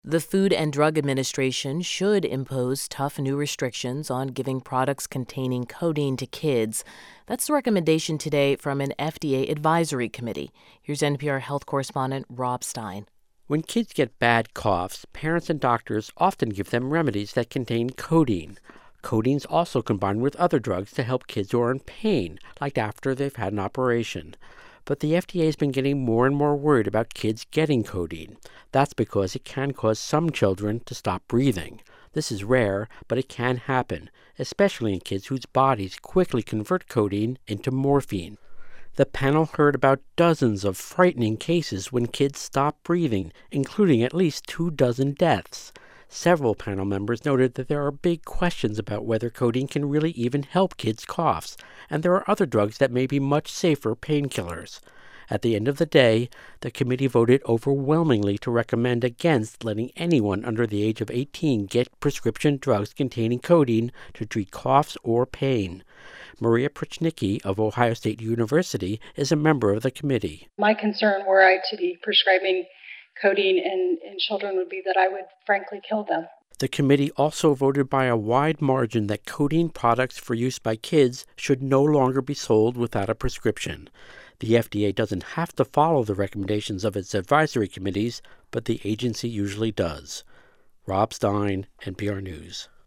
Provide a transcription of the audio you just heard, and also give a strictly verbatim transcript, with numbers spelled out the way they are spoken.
The Food and Drug Administration should impose tough new restrictions on giving products containing codeine to kids. That's the recommendation today from an F D A advisory committee. Here's N P R health correspondent Rob Stein. When kids get bad coughs, parents and doctors often give them remedies that contain codeine. Codeine's also combined with other drugs to help kids who are in pain, like after they've had an operation. But the F D A has been getting more and more worried about kids getting codeine. That's because it can cause some children to stop breathing. This is rare, but it can happen, especially in kids whose bodies quickly convert codeine into morphine. The panel heard about dozens of frightening cases when kids stop breathing, including at least two dozen deaths. Several panel members noted that there are big questions about whether codeine can really even help kids' coughs, and there are other drugs that may be much safer painkillers. At the end of the day, the committee voted overwhelmingly to recommend against letting anyone under the age of eighteen get prescription drugs containing codeine to treat coughs or pain. Maria Prochnicki of Ohio State University is a member of the committee. My concern were I to be prescribing codeine in, in children would be that I would frankly kill them. The committee also voted by a wide margin that codeine products for use by kids should no longer be sold without a prescription. The F D A doesn't have to follow the recommendations of its advisory committees, but the agency usually does. Rob Stein, N P R News.